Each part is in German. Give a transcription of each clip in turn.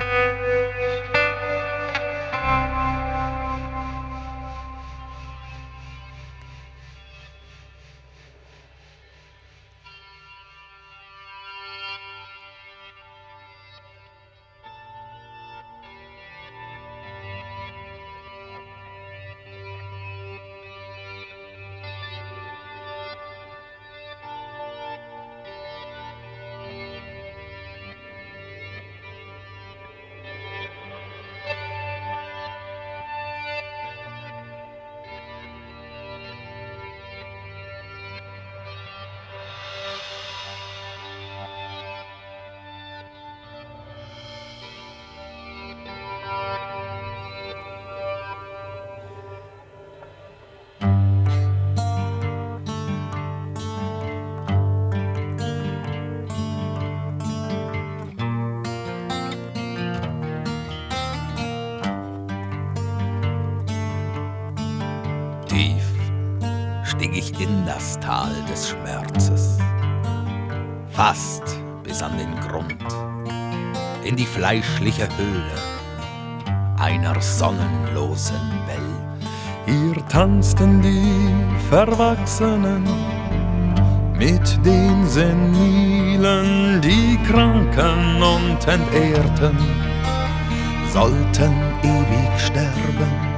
Tief stieg ich in das Tal des Schmerzes, fast bis an den Grund, in die fleischliche Höhle einer sonnenlosen Welt. Hier tanzten die Verwachsenen mit den Senilen, die Kranken und Entehrten sollten ewig sterben.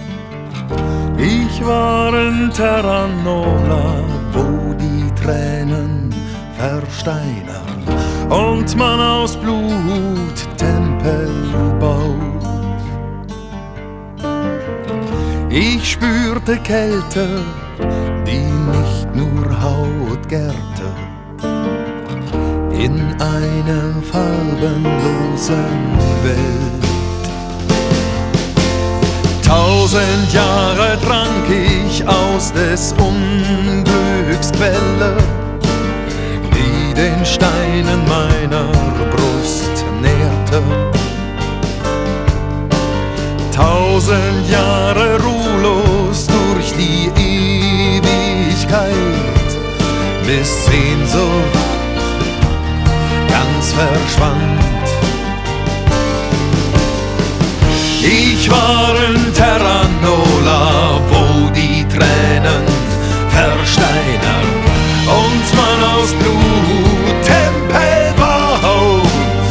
Ich war in Terranova, wo die Tränen versteinern und man aus Blut Tempel baut. Ich spürte Kälte, die nicht nur Haut gärte, in einer farbenlosen Welt. 1000 Jahre trank ich aus des Unglücks Quelle, die den Steinen meiner Brust nährte. 1000 Jahre ruhlos durch die Ewigkeit, bis Sehnsucht ganz verschwand. Ich war in Terranova, wo die Tränen versteinern und man aus Blut Tempel baut.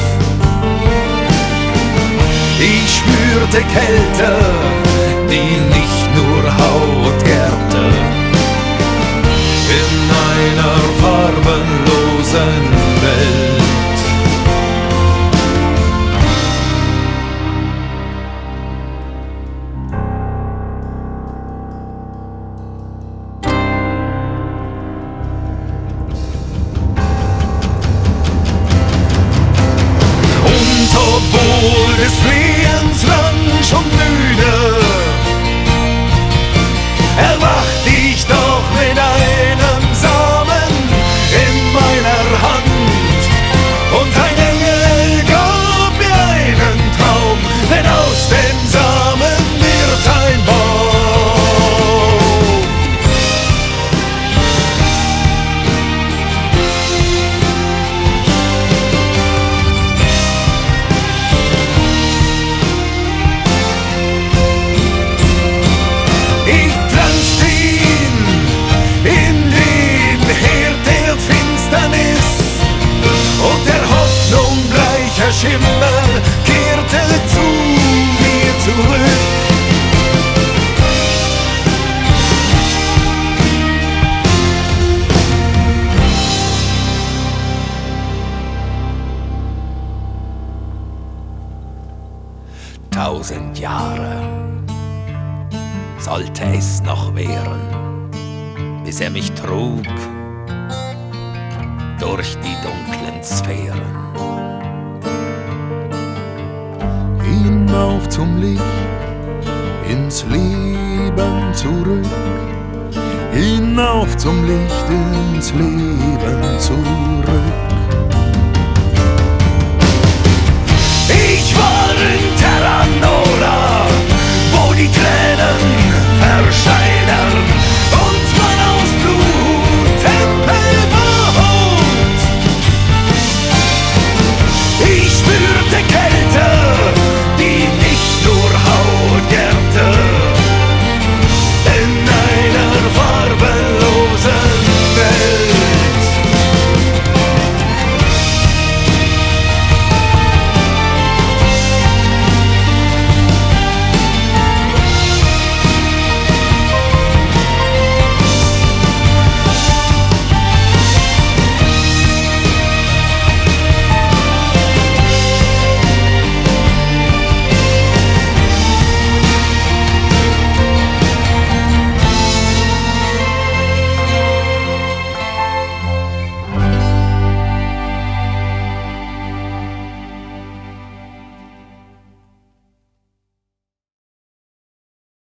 Ich spürte Kälte, die nicht nur Haut gärte, in einer farbenlosen Welt. Obwohl des Flehens lang schon müde, erwacht ich doch mit einem Samen in meiner Hand. Und ein Engel gab mir einen Traum, denn aus dem Samen wird ein Baum. 1000 Jahre sollte es noch währen, bis er mich trug durch die dunklen Sphären. Hinauf zum Licht, ins Leben zurück. Hinauf zum Licht, ins Leben zurück.